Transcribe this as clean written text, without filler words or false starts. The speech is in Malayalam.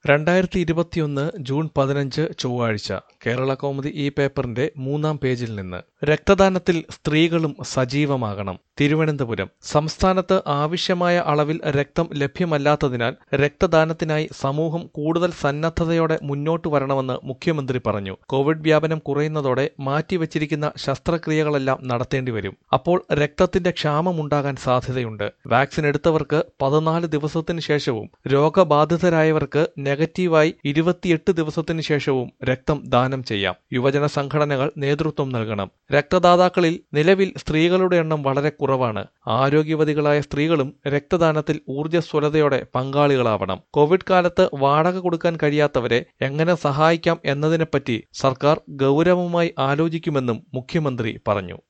2021 ജൂൺ 15 ചൊവ്വാഴ്ച കേരളകൗമുദി ഈ പേപ്പറിന്റെ 3-ാം പേജിൽ നിന്ന്. രക്തദാനത്തിൽ സ്ത്രീകളും സജീവമാകണം. തിരുവനന്തപുരം. സംസ്ഥാനത്ത് ആവശ്യമായ അളവിൽ രക്തം ലഭ്യമല്ലാത്തതിനാൽ രക്തദാനത്തിനായി സമൂഹം കൂടുതൽ സന്നദ്ധതയോടെ മുന്നോട്ടു വരണമെന്ന് മുഖ്യമന്ത്രി പറഞ്ഞു. കോവിഡ് വ്യാപനം കുറയുന്നതോടെ മാറ്റിവച്ചിരിക്കുന്ന ശസ്ത്രക്രിയകളെല്ലാം നടത്തേണ്ടിവരും. അപ്പോൾ രക്തത്തിന്റെ ക്ഷാമമുണ്ടാകാൻ സാധ്യതയുണ്ട്. വാക്സിൻ എടുത്തവർക്ക് 14 ദിവസത്തിന് ശേഷവും രോഗബാധിതരായവർക്ക് നെഗറ്റീവായി 28 ദിവസത്തിന് ശേഷവും രക്തം ദാനം ചെയ്യാം. യുവജന സംഘടനകൾ നേതൃത്വം നൽകണം. രക്തദാതാക്കളിൽ നിലവിൽ സ്ത്രീകളുടെ എണ്ണം വളരെ കുറവാണ്. ആരോഗ്യവതികളായ സ്ത്രീകളും രക്തദാനത്തിൽ ഊർജ്ജസ്വലതയോടെ പങ്കാളികളാവണം. കോവിഡ് കാലത്ത് വാടക കൊടുക്കാൻ കഴിയാത്തവരെ എങ്ങനെ സഹായിക്കാം എന്നതിനെപ്പറ്റി സർക്കാർ ഗൗരവമായി ആലോചിക്കുമെന്നും മുഖ്യമന്ത്രി പറഞ്ഞു.